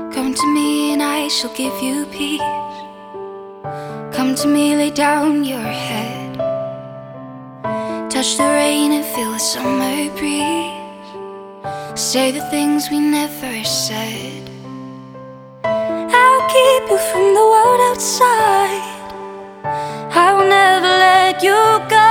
Come to me and I shall give you peace. Come to me, lay down your head. Touch the rain and feel the summer breeze. Say the things we never said. I'll keep you from the world outside. I will never let you go.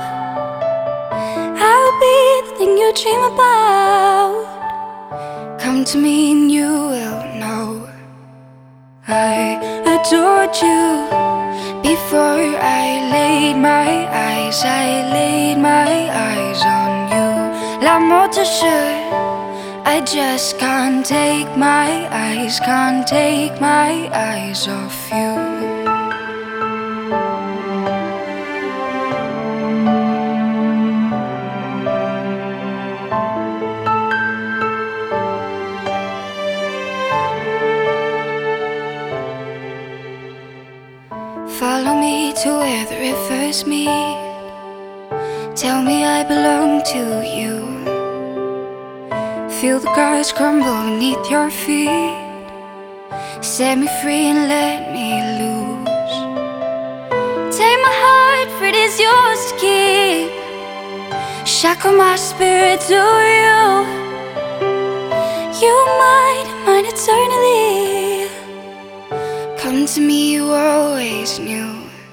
I'll be the thing you dream about. Come to me and you will know I adored you before I laid my eyes. I laid my eyes on you. L'amour te jure, I just can't take my eyes, can't take my eyes off you. Follow me to where the rivers meet. Tell me I belong to you. Feel the grass crumble beneath your feet. Set me free and let me loose. Take my heart, for it is yours to keep. Shackle my spirit to you. You mine eternally. Come to me, you always knew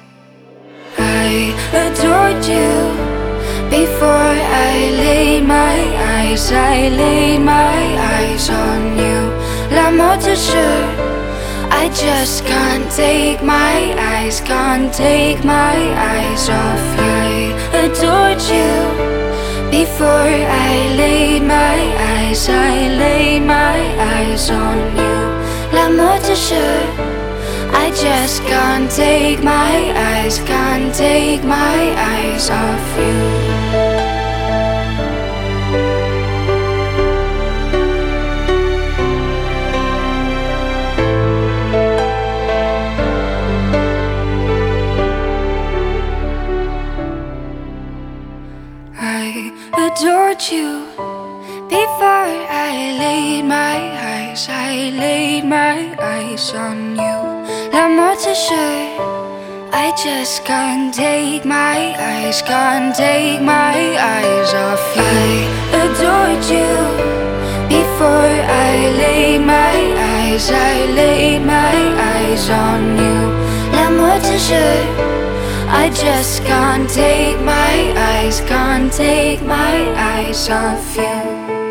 I adored you before I laid my eyes. I laid my eyes on you. L'amour te jure, I just can't take my eyes, can't take my eyes off you. I adored you before I laid my eyes. I laid my eyes on you. L'amour te jure, I just can't take my eyes, can't take my eyes off you. I adored you before I laid my eyes. I laid my eyes on you. L'amour te jure, I just can't take my eyes, can't take my eyes off you. I adored you before I laid my eyes. I laid my eyes on you. L'amour te jure, I just can't take my eyes, can't take my eyes off you.